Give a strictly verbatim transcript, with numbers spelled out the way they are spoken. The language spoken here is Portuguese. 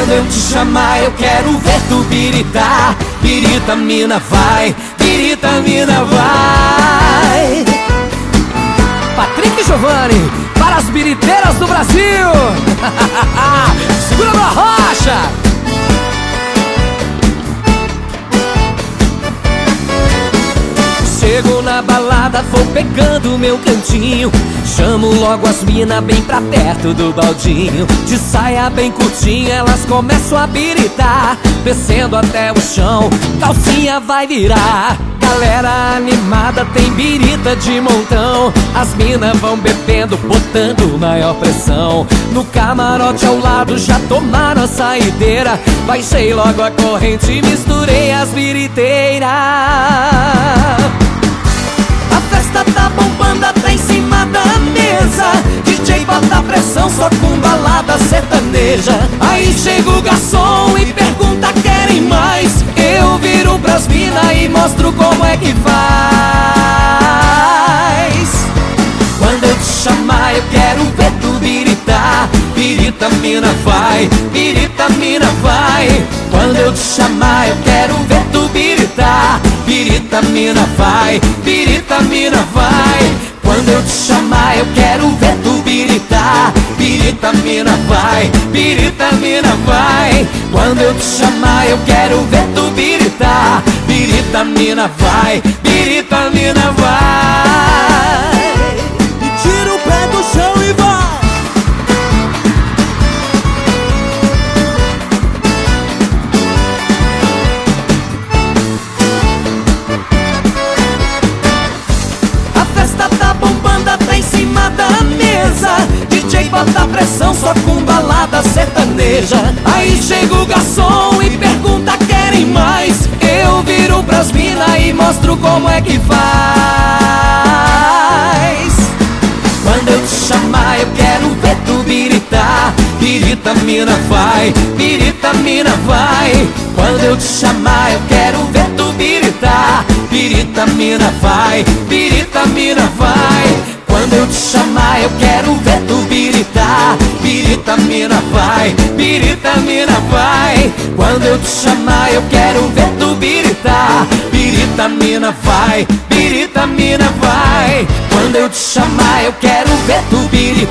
Quando eu te chamar eu quero ver tu biritar. Birita, mina, vai. Birita, mina, vai. Patrick e Giovanni, para as biriteiras do Brasil. Segura na rocha. Chego na balada, vou pegando meu cantinho. Chamo logo as mina bem pra perto do baldinho. De saia bem curtinha, elas começam a biritar. Descendo até o chão, calcinha vai virar. Galera animada, tem birita de montão. As mina vão bebendo, botando maior pressão. No camarote ao lado já tomaram a saideira. Baixei logo a corrente e misturei as biriteiras. A festa tá bombando até em cima da mesa. D J bota pressão só com balada sertaneja. Aí chega o garçom e pergunta: querem mais? Eu viro pras mina e mostro como é que faz. Quando eu te chamar eu quero ver tu biritar. Birita, mina, vai. Birita, mina, vai. Quando eu te chamar eu quero ver tu biritar. Birita, mina, vai. Birita, mina, vai. Quando eu te chamar eu quero ver tu biritar. Birita, mina, vai. Birita, mina, vai. Quando eu te chamar eu quero ver tu biritar. Birita, mina, vai. Birita, mina, vai. E tira o pé do chão e vai. D J bota pressão só com balada sertaneja. Aí chega o garçom e pergunta: querem mais? Eu viro pras mina e mostro como é que faz. Quando eu te chamar eu quero ver tu biritar. Birita, mina, vai. Birita, mina, vai. Quando eu te chamar eu quero ver tu biritar. Birita, mina, vai. Birita, mina, vai. Quando eu te chamar eu quero ver tu biritar. Birita, mina, vai. Birita, mina, vai. Quando eu te chamar eu quero ver tu biritar. Birita, mina, vai. Birita, mina, vai. Quando eu te chamar eu quero ver tu biritar.